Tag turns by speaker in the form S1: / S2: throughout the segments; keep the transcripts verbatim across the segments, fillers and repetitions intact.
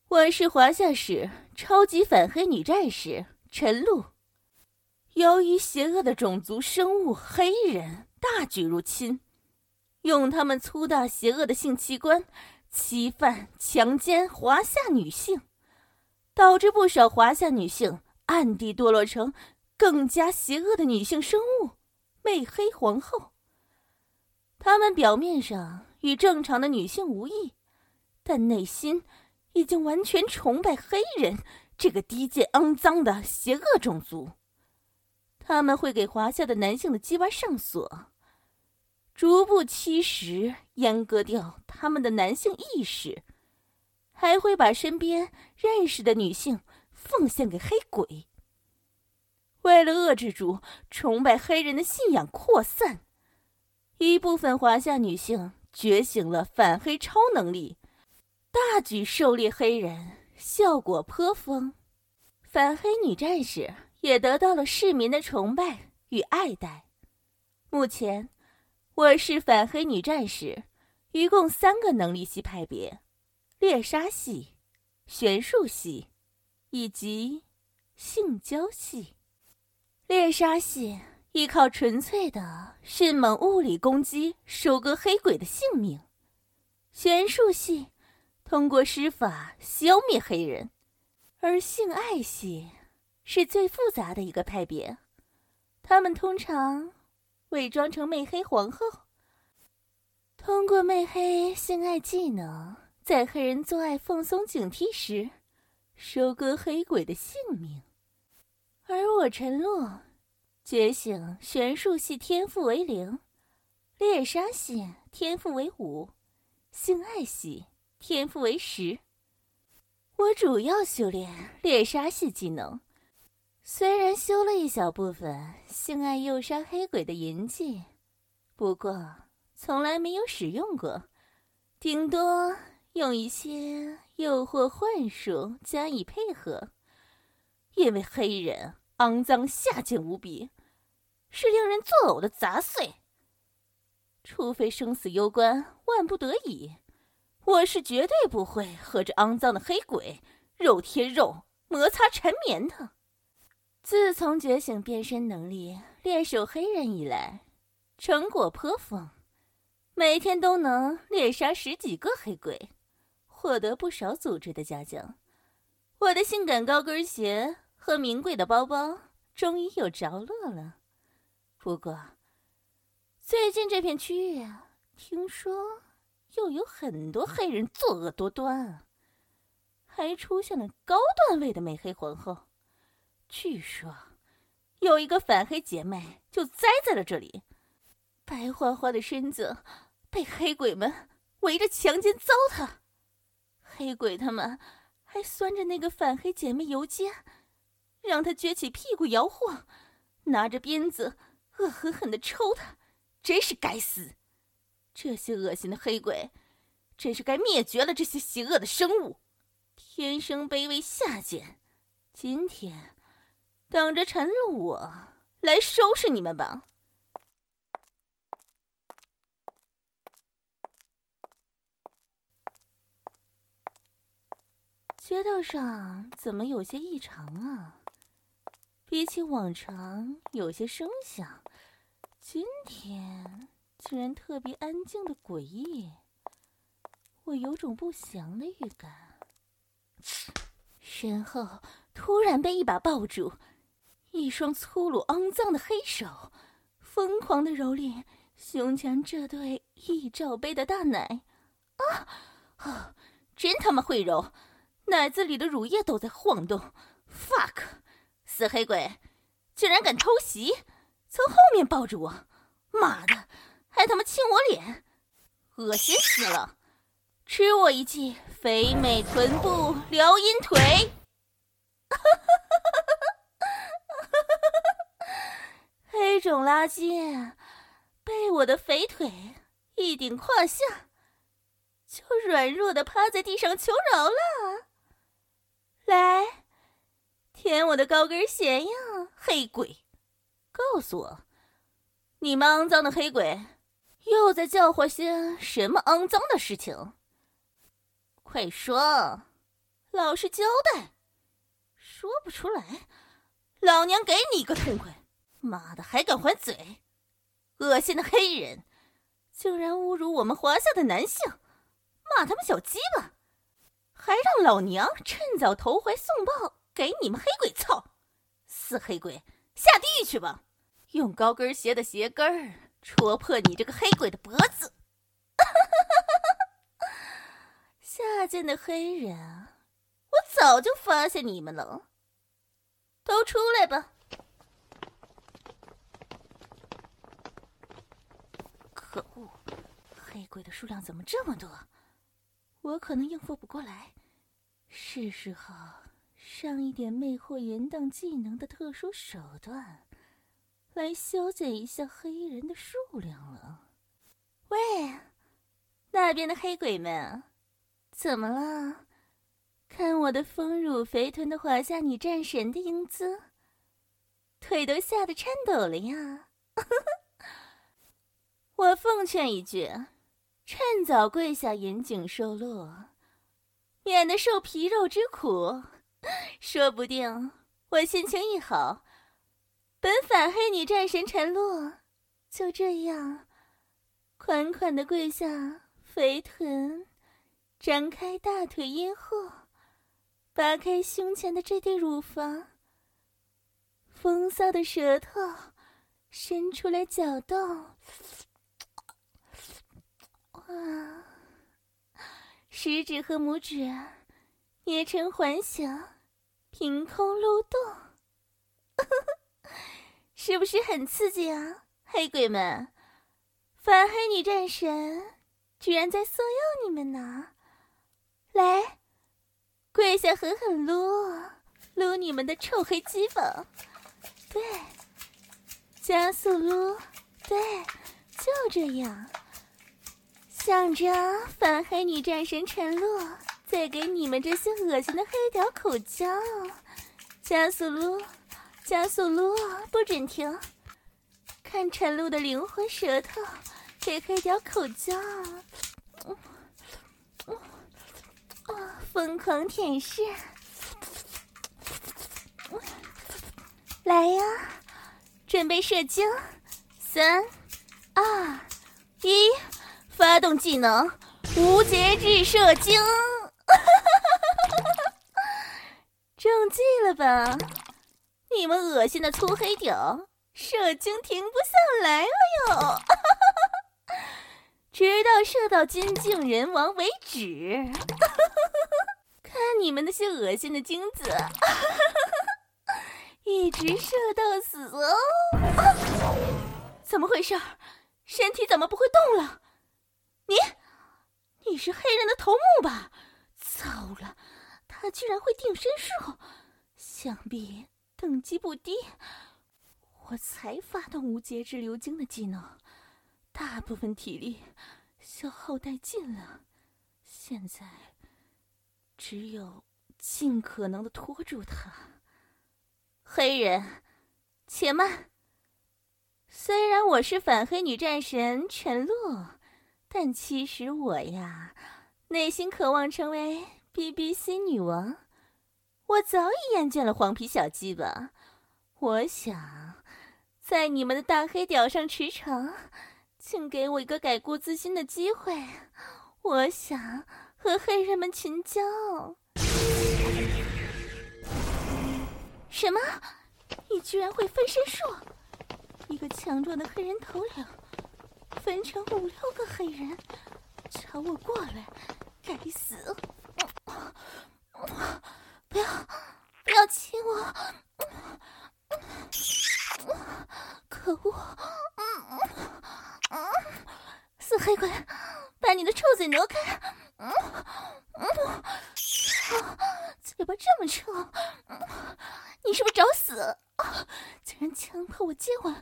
S1: 我是华夏市超级反黑女战士陈露。由于邪恶的种族生物黑人大举入侵，用他们粗大邪恶的性器官欺犯、强奸华夏女性，导致不少华夏女性暗地堕落成更加邪恶的女性生物媚黑皇后。她们表面上与正常的女性无异，但内心已经完全崇拜黑人这个低贱肮脏的邪恶种族。他们会给华夏的男性的鸡巴上锁，逐步侵蚀、阉割掉他们的男性意识，还会把身边认识的女性奉献给黑鬼。为了遏制住崇拜黑人的信仰扩散，一部分华夏女性觉醒了反黑超能力，大举狩猎黑人，效果颇丰。反黑女战士也得到了市民的崇拜与爱戴。目前，我市反黑女战士一共三个能力系派别：猎杀系、玄术系以及性交系。猎杀系依靠纯粹的迅猛物理攻击收割黑鬼的性命，玄术系通过施法消灭黑人，而性爱系是最复杂的一个派别。他们通常伪装成媚黑皇后，通过媚黑性爱技能，在黑人做爱放松警惕时收割黑鬼的性命。而我陈洛觉醒玄术系天赋为零，猎杀系天赋为五，性爱系天赋为十。我主要修炼猎杀系技能，虽然修了一小部分性爱诱杀黑鬼的淫技，不过从来没有使用过，顶多用一些诱惑幻术加以配合。因为黑人肮脏下贱无比，是令人作呕的杂碎。除非生死攸关，万不得已，我是绝对不会和这肮脏的黑鬼肉贴肉、摩擦缠绵的。自从觉醒变身能力猎手黑人以来，成果颇丰，每天都能猎杀十几个黑鬼，获得不少组织的嘉奖。我的性感高跟鞋和名贵的包包终于有着落了。不过最近这片区域啊，听说又有很多黑人作恶多端，还出现了高段位的美黑皇后。据说有一个反黑姐妹就栽在了这里，白花花的身子被黑鬼们围着强奸糟蹋。黑鬼他们还拴着那个反黑姐妹游街，让她撅起屁股摇晃，拿着鞭子恶狠狠地抽她，真是该死！这些恶心的黑鬼真是该灭绝了。这些邪恶的生物天生卑微下贱，今天等着陈露我来收拾你们吧。街道上怎么有些异常啊？比起往常有些声响，今天竟然特别安静的诡异，我有种不祥的预感。身后突然被一把抱住，一双粗鲁肮脏的黑手疯狂地蹂躏胸前这对一罩杯的大奶。啊啊！真他妈会揉，奶子里的乳液都在晃动。 fuck， 死黑鬼竟然敢偷袭，从后面抱着我，妈的，还他妈亲我脸，恶心死了！吃我一记肥美臀部撩阴腿！黑种垃圾被我的肥腿一顶胯下，就软弱的趴在地上求饶了。来，舔我的高跟鞋呀，黑鬼！告诉我，你们肮脏的黑鬼又在叫唤些什么肮脏的事情？快说！ 老实交代。说不出来，老娘给你一个痛快！妈的，还敢还嘴！恶心的黑人，竟然侮辱我们华夏的男性，骂他们小鸡巴，还让老娘趁早投怀送抱给你们黑鬼操！死黑鬼，下地狱去吧！用高跟鞋的鞋跟儿戳破你这个黑鬼的脖子！下贱的黑人，我早就发现你们了，都出来吧！可恶，黑鬼的数量怎么这么多？我可能应付不过来，是时候上一点魅惑淫荡技能的特殊手段，来消减一下黑人的数量了。喂，那边的黑鬼们，怎么了？看我的丰乳肥臀的华夏女战神的英姿，腿都吓得颤抖了呀！我奉劝一句，趁早跪下引颈受落，免得受皮肉之苦。说不定我心情一好，本反黑女战神陈露就这样款款地跪下，肥臀，张开大腿阴户，扒开胸前的这对乳房，风骚的舌头伸出来搅动，哇！食指和拇指捏成环形，凭空撸动，是不是很刺激啊？黑鬼们，反黑女战神居然在骚扰你们呢！来，跪下狠狠撸撸你们的臭黑鸡巴！对，加速撸，对，就这样。想着反黑女战神陈露再给你们这些恶心的黑屌口交，加速撸，加速撸，不准停！看陈露的灵活舌头给黑屌口交，嗯嗯哦、疯狂舔舐！来呀，准备射精！三、二、一。发动技能，无节制射精！中计了吧？你们恶心的粗黑屌，射精停不下来了哟！直到射到精尽人亡为止！看你们那些恶心的精子，一直射到死哦！怎么回事？身体怎么不会动了？你，你是黑人的头目吧？糟了，他居然会定身术，想必等级不低。我才发动无节制流精的技能，大部分体力消耗殆尽了，现在只有尽可能的拖住他。黑人，且慢！虽然我是反黑女战神陈露，但其实我呀，内心渴望成为 B B C 女王。我早已厌倦了黄皮小鸡巴，我想在你们的大黑屌上驰骋，请给我一个改过自新的机会。我想和黑人们群交。什么？你居然会分身术？一个强壮的黑人头领分成五六个黑人朝我过来，该死！不要不要亲我！可恶！死黑鬼，把你的臭嘴挪开！嘴巴这么臭，你是不是找死？竟然强迫我接吻！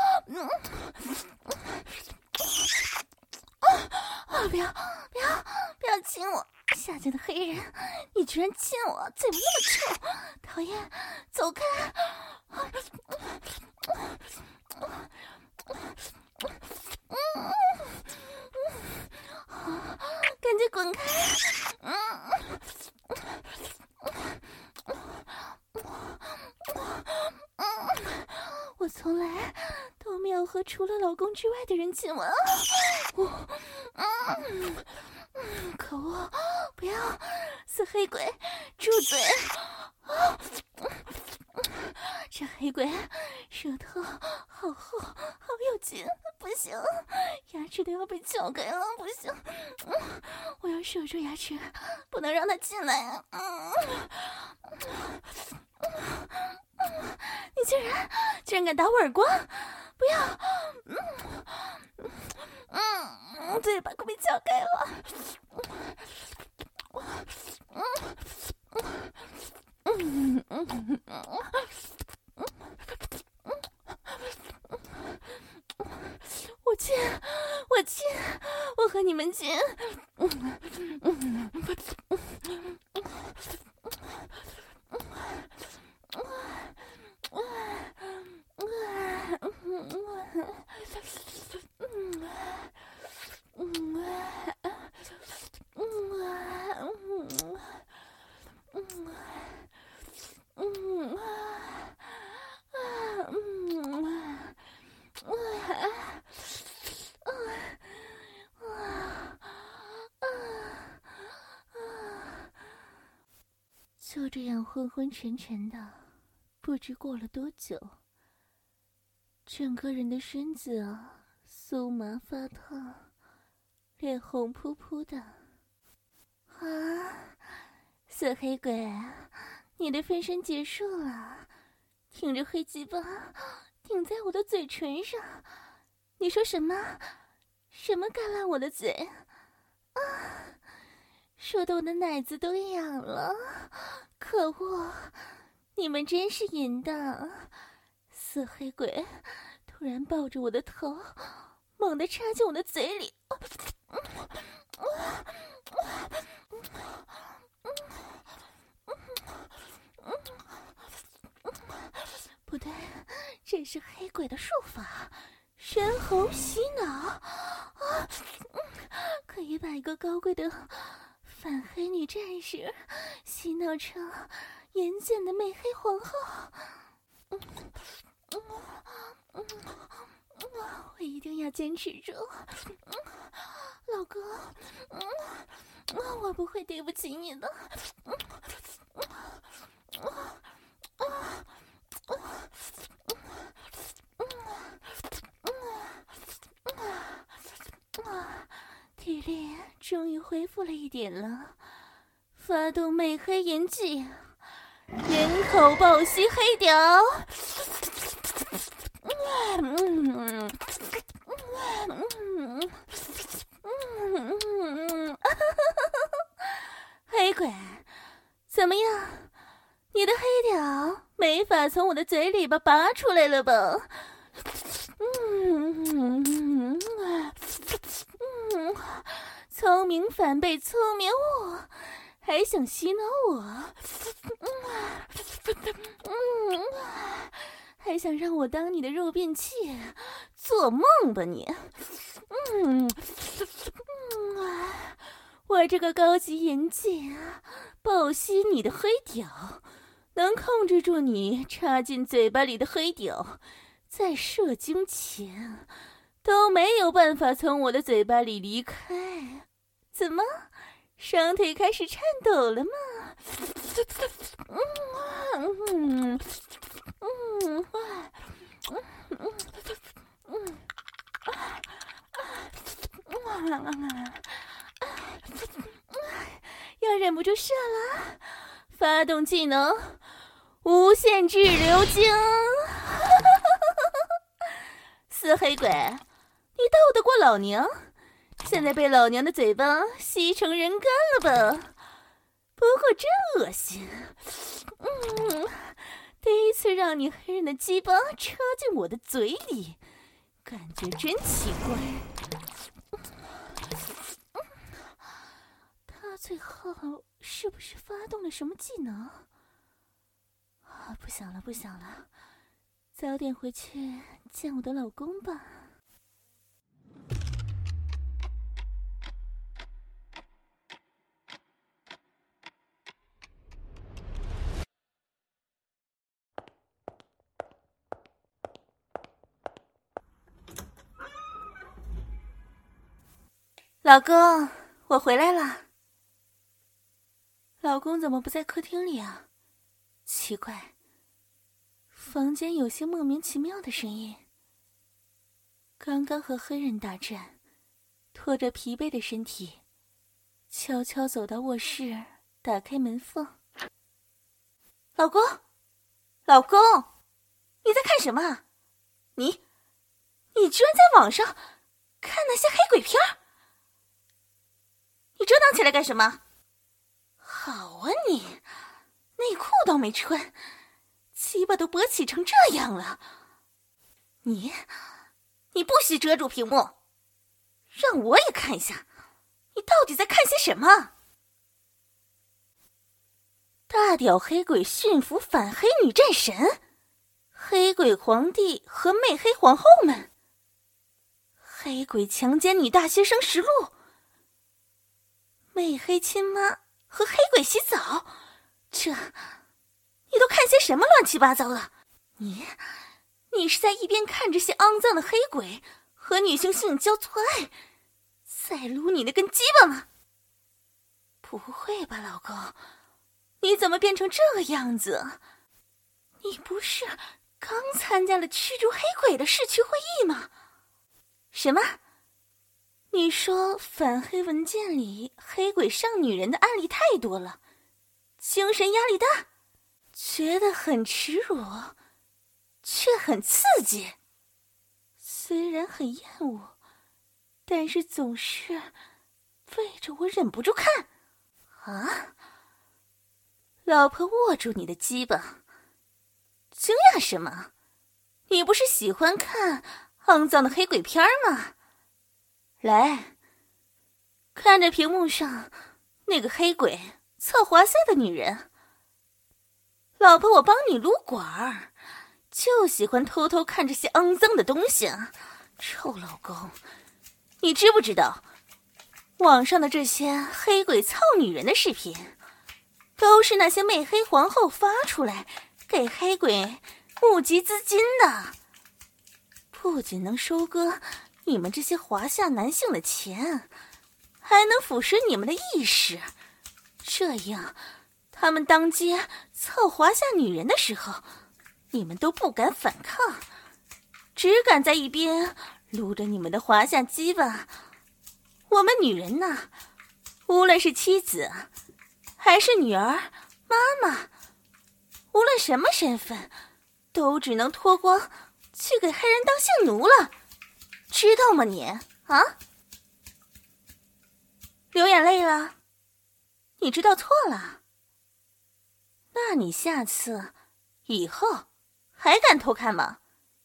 S1: 啊！不要不要不要亲我！下贱的黑人，你居然亲我，嘴巴那么臭，讨厌！走开！赶紧滚开！ 从来都没有和除了老公之外的人亲吻。我，嗯，可恶！不要，死黑鬼，住嘴！啊，这黑鬼舌头好厚，好有劲，不行，牙齿都要被撬开了，不行，嗯，我要守住牙齿，不能让他进来。嗯，你居然居然敢打我耳光！不要！嗯嗯，嘴巴快被撬开了。嗯嗯嗯嗯，我亲，我亲，我和你们亲。嗯嗯就这样昏昏沉沉的，不知过了多久，整个人的身子啊酥麻发烫，脸红扑扑的。啊，死黑鬼，你的分身结束了，挺着黑鸡巴顶在我的嘴唇上，你说什么？什么干烂我的嘴？啊！说的我的奶子都痒了，可恶！你们真是淫荡！死黑鬼突然抱着我的头，猛地插进我的嘴里。不对，这是黑鬼的术法，深喉洗脑啊！可以把一个高贵的反黑女战士洗脑成严谨的美黑皇后。嗯嗯嗯嗯，我一定要坚持住。嗯，老公，嗯，我不会对不起你的。嗯嗯嗯嗯嗯嗯，体力终于恢复了一点了，发动美黑银技，人口爆吸黑屌。嗯嗯嗯嗯嗯，黑鬼，怎么样？你的黑屌没法从我的嘴里巴拔出来了吧？嗯嗯嗯，聪明反被聪明误，还想洗脑我？嗯，还想让我当你的肉便器？做梦吧你！嗯嗯，我这个高级银技爆吸你的黑屌，能控制住你插进嘴巴里的黑屌，在射精前都没有办法从我的嘴巴里离开。怎么，双腿开始颤抖了吗？嗯嗯嗯嗯嗯嗯，要忍不住射了，发动技能无限制流精。死黑鬼，你斗得过老娘？现在被老娘的嘴巴吸成人干了吧？不过真恶心。嗯，第一次让你黑人的鸡巴插进我的嘴里，感觉真奇怪。他最后是不是发动了什么技能？啊，不想了，不想了，早点回去见我的老公吧。 老公，我回来了。老公怎么不在客厅里啊？奇怪，房间有些莫名其妙的声音。刚刚和黑人大战，拖着疲惫的身体，悄悄走到卧室，打开门缝。老公，老公，你在看什么？你，你居然在网上看那些黑鬼片儿？你遮挡起来干什么？好啊你，内裤都没穿，鸡巴都勃起成这样了。你，你不许遮住屏幕，让我也看一下，你到底在看些什么？大屌黑鬼驯服反黑女战神，黑鬼皇帝和媚黑皇后们，黑鬼强奸女大学生实录，媚黑亲妈和黑鬼洗澡，这你都看些什么乱七八糟的？你你是在一边看这些肮脏的黑鬼和女性性交做爱，在撸你那根鸡巴吗？不会吧，老公，你怎么变成这个样子？你不是刚参加了驱逐黑鬼的市区会议吗？什么？你说反黑文件里黑鬼上女人的案例太多了，精神压力大，觉得很耻辱，却很刺激。虽然很厌恶，但是总是为着我忍不住看。啊？老婆握住你的鸡巴，惊讶什么？你不是喜欢看肮脏的黑鬼片吗？来，看着屏幕上那个黑鬼操华夏的女人。老婆，我帮你撸管儿，就喜欢偷偷看这些肮脏的东西啊！臭老公，你知不知道，网上的这些黑鬼操女人的视频，都是那些媚黑皇后发出来给黑鬼募集资金的，不仅能收割你们这些华夏男性的钱，还能腐蚀你们的意识，这样他们当街操华夏女人的时候，你们都不敢反抗，只敢在一边撸着你们的华夏鸡巴。我们女人呐，无论是妻子还是女儿、妈妈，无论什么身份，都只能脱光去给黑人当性奴了，知道吗你？啊？流眼泪了？你知道错了？那你下次以后还敢偷看吗？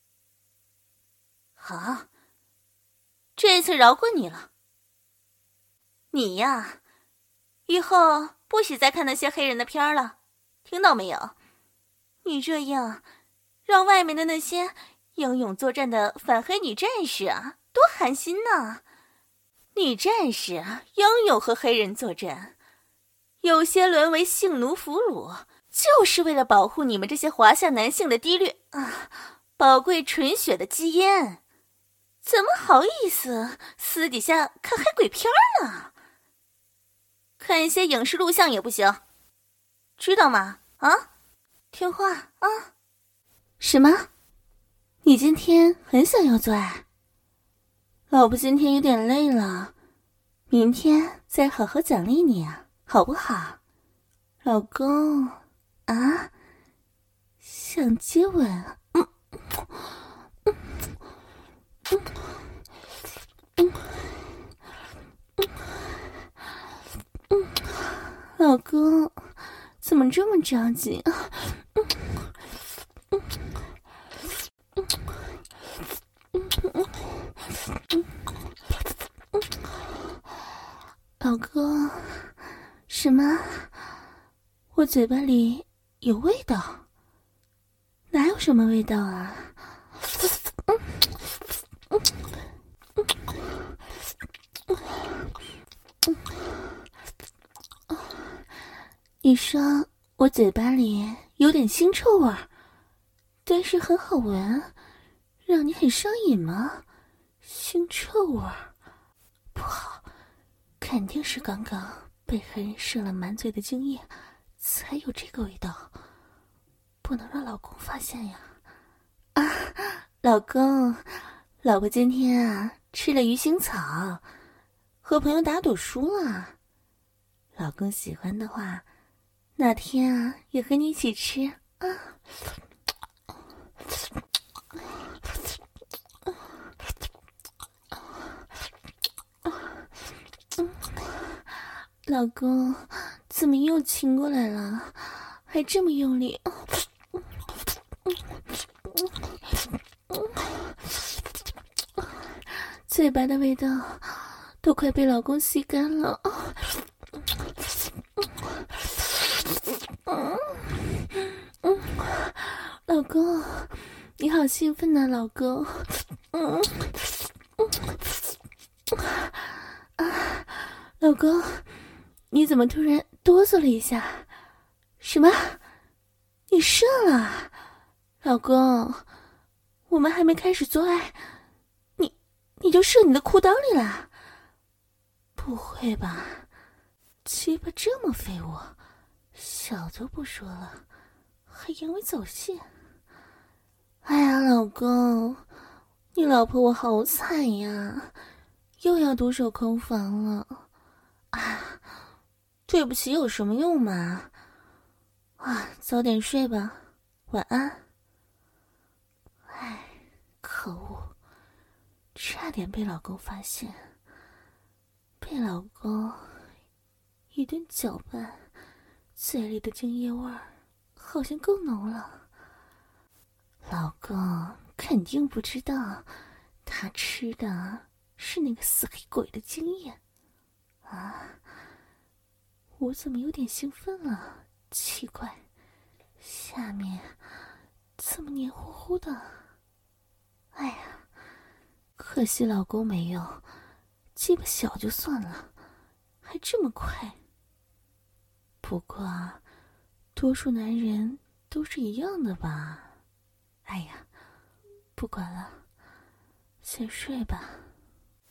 S1: 好，这次饶过你了。你呀，以后不许再看那些黑人的片儿了，听到没有？你这样让外面的那些英勇作战的反黑女战士啊，多寒心呐！女战士英勇和黑人作战，有些沦为性奴俘虏，就是为了保护你们这些华夏男性的低劣啊宝贵纯血的基因，怎么好意思私底下看黑鬼片呢？看一些影视录像也不行，知道吗？啊，听话啊！什么？你今天很想要做爱？老婆今天有点累了，明天再好好奖励你啊，好不好？老公啊，想接吻？嗯嗯嗯嗯嗯嗯，老公怎么这么着急？嗯嗯嗯嗯嗯老公，什么？我嘴巴里有味道？哪有什么味道啊？嗯嗯嗯嗯嗯，你说我嘴巴里有点腥臭味，但是很好闻，让你很上瘾吗？腥臭味不好， 肯定是刚刚被黑人射了满嘴的精液，才有这个味道，不能让老公发现呀！啊，老公，老婆今天啊吃了鱼腥草，和朋友打赌输了。老公喜欢的话，哪天啊也和你一起吃啊！老公，怎么又亲过来了？还这么用力？嘴巴的味道都快被老公吸干了。老公，你好兴奋呐、啊，老公。嗯啊，老公，你怎么突然哆嗦了一下？什么？你射了？老公，我们还没开始做爱，你你就射你的裤裆里了？不会吧，鸡巴这么肥沃，小就不说了，还阳痿走泄。哎呀，老公，你老婆我好惨呀，又要独守空房了。啊，对不起有什么用嘛？啊，早点睡吧，晚安。哎，可恶，差点被老公发现，被老公一顿搅拌，嘴里的精液味儿好像更浓了。老公肯定不知道，他吃的是那个死黑鬼的精液啊！我怎么有点兴奋了？奇怪，下面怎么黏糊糊的？哎呀，可惜老公没有，鸡巴小就算了，还这么快。不过，多数男人都是一样的吧？哎呀，不管了，先睡吧。